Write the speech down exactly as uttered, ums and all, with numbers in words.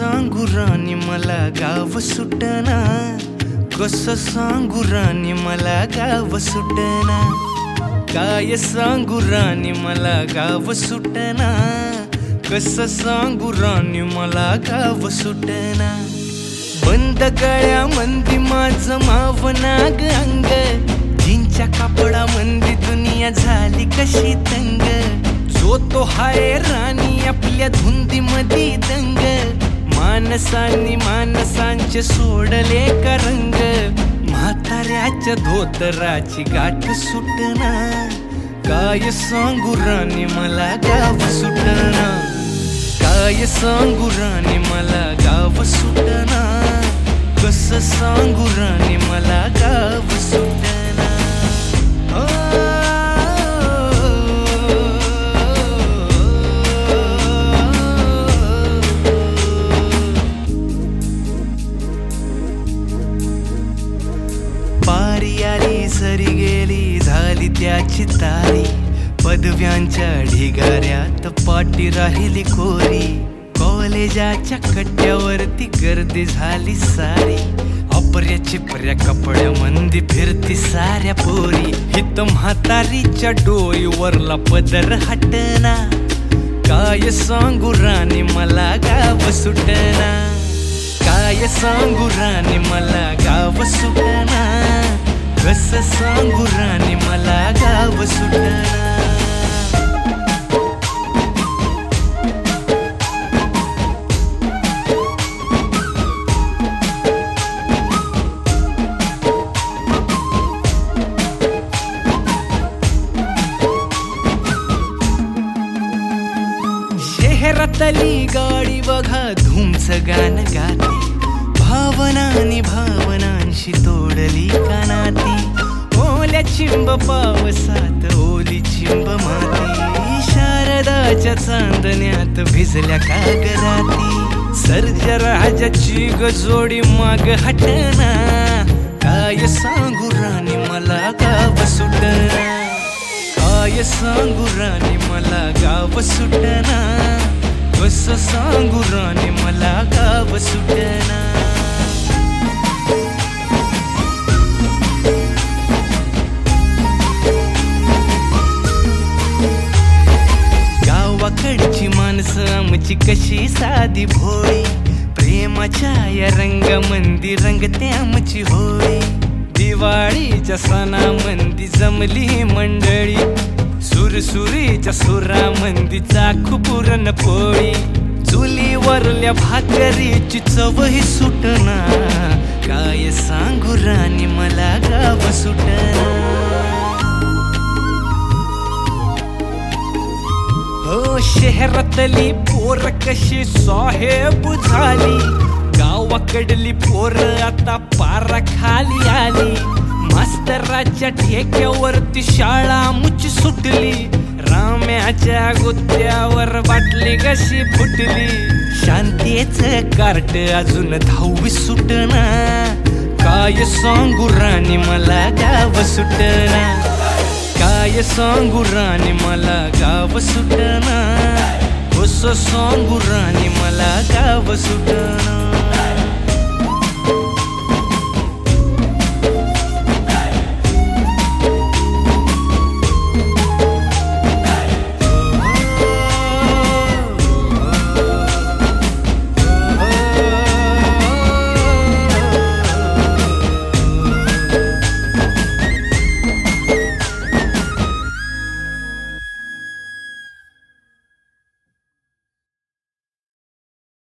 सांगू राणी मला गाव सुटना, कसं सांगू राणी मला गाव सुटना, काय सांगू राणी मला गाव सुटना, कसं सांगू राणी मला गाव सुटना। बंद गळ्या मंदी माझं मावनाग अंग, जीनच्या कापडा मंदी दुनिया झाली कशी तंग, जो तो हाय राणी आपल्या धुंदी मधी दंग, मानसांनी मानसांचे सोडले का रंग, म्हाताऱ्याच्या धोतराची गाठ सुटना, काय सांगू राणी मला गाव सुटना, काय सांगू राणी मला गाव सुटना, कसं सांगू राणी मला गाव सुटना। पारी आली सरी गेली झाली त्याची तारी, पदव्यांच्या ढिगाऱ्यात पाठी राहिली कोरी, कॉलेजाच्या कट्ट्यावरती गर्दी झाली सारी, अपऱ्या चिपऱ्या कपड्या मंदी फिरती साऱ्या पोरी, हित म्हातारीच्या डोईवरला पदर हटना, काय सांगू राणी मला गाव सुटना, काय सांगू राणी मला गाव सुटना, कसं सांगू राणी मला गाव सुटना। शहरातली गाडी बघा धूमचं गाणं गाते, भावनानी भावनांशी तोडली कानाती, ओल्या चिंब पावसात ओली चिंब माती, शारदाच्या चांदण्यात भिजल्या कागदाती, सर्जराजाची गजोडी माग हटना, काय सांगू राणी मला गाव सुटना, काय सांगू राणी मला गाव सुटना, कसं सांगू राणी मला गाव सुटना। गावाकडची माणसं आमची कशी साधी भोळी, प्रेमाच्या या रंगामंदी रंगते आमची होळी, दिवाळीच्या सणामंदी जमली मंडळी, सुरसुरीच्या सुरामंदी चाखू पुरणपोळी, चुलीवरल्या भाकरीची चवही सुटना, काय सांगू राणी मला गाव सुटना। हो शहरातली पोर कशी साहेब झाली, गावाकडली पोर आता पारा खाली आली, मास्तराच्या ठेक्यावरती शाळा मुच सुटली, राम्याच्या गुत्त्यावर बाटली कशी फुटली, शांतीचं कार्ट अजून दहावी सुटना, काय सांगू राणी मला गाव सुटना, काय सांगू राणी मला गाव सुटना, कसं सांगू राणी मला गाव सुटना।